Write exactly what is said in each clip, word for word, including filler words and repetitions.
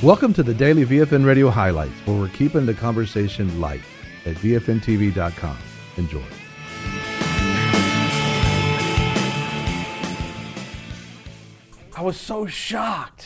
Welcome to the Daily V F N Radio Highlights, where we're keeping the conversation light at V F N T V dot com. Enjoy. I was so shocked,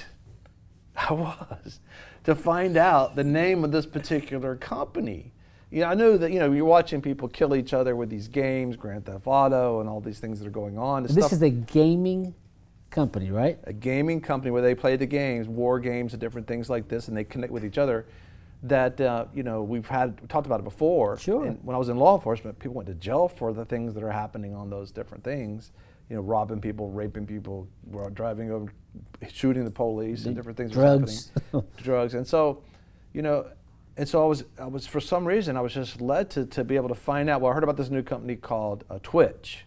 I was, to find out the name of this particular company. You know, I knew that, you know, you're watching people kill each other with these games, Grand Theft Auto, and all these things that are going on. This stuff, is a gaming company, right? A gaming company where they play the games, war games and different things like this, and they connect with each other. That, uh, you know, we've had, we talked about it before. Sure. And when I was in law enforcement, people went to jail for the things that are happening on those different things. You know, robbing people, raping people, driving over, shooting the police, and different things. Drugs. Happening. Drugs. And so, you know, and so I was, I was, for some reason, I was just led to, to be able to find out. Well, I heard about this new company called uh, Twitch.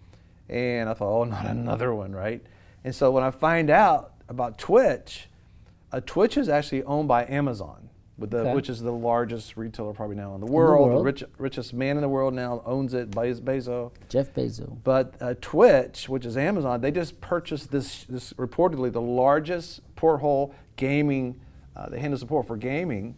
And I thought, oh, not another one, right? And so when I find out about Twitch, uh, Twitch is actually owned by Amazon, with the, okay. which is the largest retailer probably now in the world. In the, world. the rich, richest man in the world now owns it, Bez- Bezos. Jeff Bezos. But uh, Twitch, which is Amazon, they just purchased this, this reportedly the largest porthole gaming, uh, they handle support for gaming,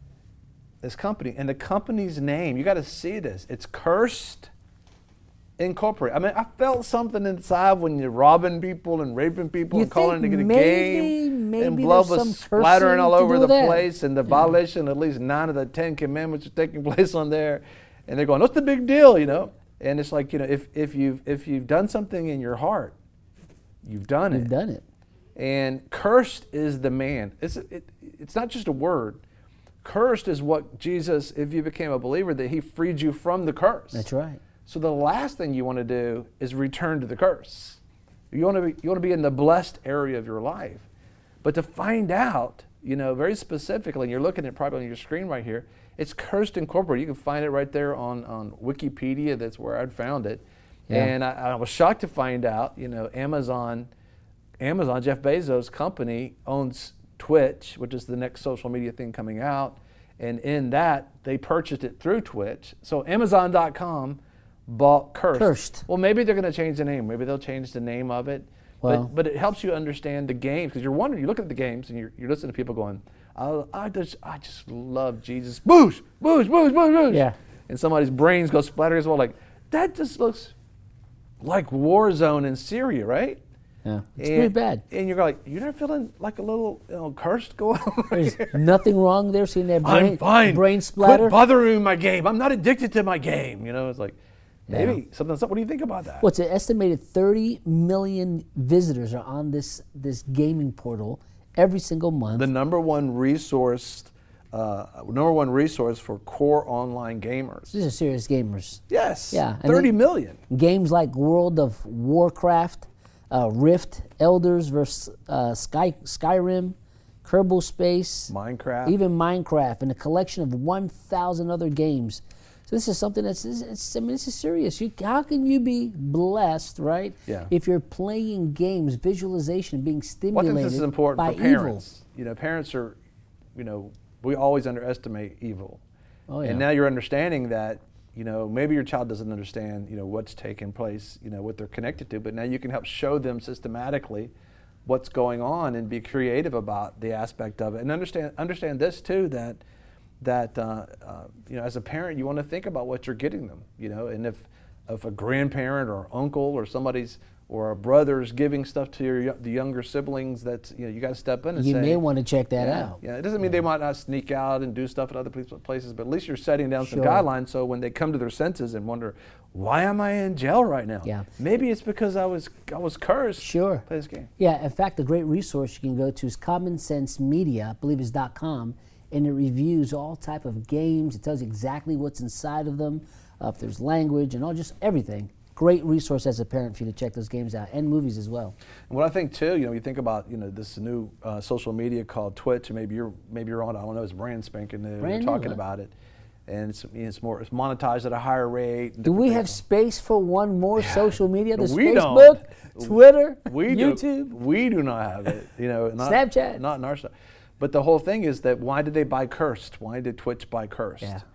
this company. And the company's name, you got to see this, it's Cursed Incorporated. I mean, I felt something inside when you're robbing people and raping people you and calling it a maybe, game, maybe and blood was splattering all over the that. place, and the yeah. violation of at least nine of the Ten Commandments are taking place on there, and they're going, "What's the big deal?" You know? And it's like, you know, if if you've if you've done something in your heart, you've done you've it. You've done it. And cursed is the man. It's it, it's not just a word. Cursed is what Jesus, if you became a believer, that He freed you from the curse. That's right. So the last thing you want to do is return to the curse. You want to be, you want to be in the blessed area of your life. But to find out, you know, very specifically, and you're looking at probably on your screen right here, it's Cursed Incorporated. You can find it right there on, on Wikipedia. That's where I'd found it. Yeah. And I, I was shocked to find out, you know, Amazon, Amazon, Jeff Bezos' company owns Twitch, which is the next social media thing coming out. And in that, they purchased it through Twitch. So Amazon dot com bought Cursed. Cursed. Well, maybe they're going to change the name. Maybe they'll change the name of it. Well, but, but it helps you understand the games, because you're wondering, you look at the games and you're, you're listening to people going, I, I, just, I just love Jesus. Boosh, boosh, boosh, boosh, boosh. Yeah. And somebody's brains go splattering as well. Like, that just looks like war zone in Syria, right? Yeah, it's and, pretty bad. And you're like, you're not feeling like a little, you know, cursed going on? There's nothing wrong there, seeing that brain, I'm fine. brain splatter. Quit bothering my game. I'm not addicted to my game. You know, it's like, maybe yeah. something, something. What do you think about that? Well, it's an estimated thirty million visitors are on this this gaming portal every single month. The number one resource, uh, number one resource for core online gamers. These are serious gamers. Yes. Yeah. Thirty million. Games like World of Warcraft, uh, Rift, Elders versus uh, Sky Skyrim, Kerbal Space, Minecraft, even Minecraft, and a collection of one thousand other games. So this is something that's, it's, it's, I mean, this is serious. You, how can you be blessed, right? Yeah. If you're playing games, visualization, being stimulated well, I think this is important by for parents. evil. You know, parents are, you know, we always underestimate evil. Oh, yeah. And now you're understanding that, you know, maybe your child doesn't understand, you know, what's taking place, you know, what they're connected to, but now you can help show them systematically what's going on and be creative about the aspect of it. And understand, understand this too, that that uh, uh, you know, as a parent, you want to think about what you're getting them, you know, and if if a grandparent or uncle or somebody's or a brother's giving stuff to your the younger siblings, that's, you know, you got to step in and you say, you may want to check that yeah, out. Yeah, it doesn't mean they might not sneak out and do stuff at other places, but at least you're setting down Sure. some guidelines, so when they come to their senses and wonder, why am I in jail right now? Yeah. Maybe it's because I was I was cursed. Sure. To play this game. Yeah, in fact, a great resource you can go to is Common Sense Media, I believe it's .com, and it reviews all type of games. It tells you exactly what's inside of them, uh, if there's language and all, just everything. Great resource as a parent for you to check those games out, and movies as well. And what I think too, you know, you think about, you know, this new uh, social media called Twitch, and maybe you're maybe you're on. I don't know, it's brand spanking new. Brand You're new, talking huh? about it, and it's it's more it's monetized at a higher rate. Do we things. have space for one more Yeah. social media? There's We Facebook, don't. Twitter, we YouTube. Do, we do not have it. You know, not, Snapchat. Not in our stuff. But the whole thing is that why did they buy Cursed? Why did Twitch buy Cursed? Yeah.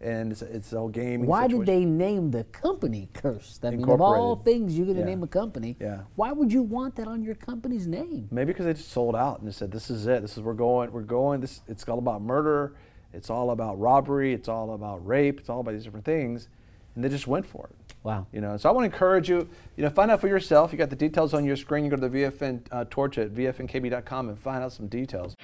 and it's, it's a whole gaming Why situation. did they name the company Cursed? I mean, of all Incorporated. things you're going to Yeah. name a company, Yeah. why would you want that on your company's name? Maybe because they just sold out and they said, "This is it. This is we're going. We're going. This it's all about murder. It's all about robbery. It's all about rape. It's all about these different things," and they just went for it. Wow. You know, so I want to encourage you. You know, find out for yourself. You got the details on your screen. You go to the V F N uh, Torch at V F N K B dot com and find out some details.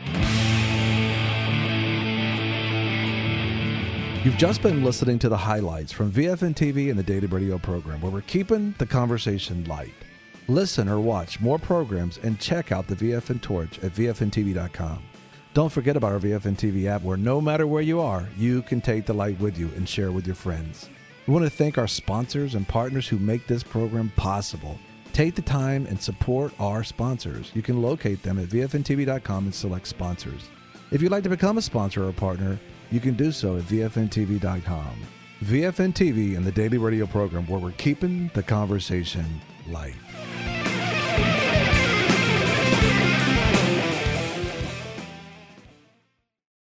You've just been listening to the highlights from V F N T V and the Daily Radio program, where we're keeping the conversation light. Listen or watch more programs and check out the V F N Torch at V F N T V dot com. Don't forget about our V F N T V app, where no matter where you are, you can take the light with you and share with your friends. We want to thank our sponsors and partners who make this program possible. Take the time and support our sponsors. You can locate them at V F N T V dot com and select sponsors. If you'd like to become a sponsor or a partner, you can do so at V F N T V dot com. V F N T V and the Daily Radio program, where we're keeping the conversation light.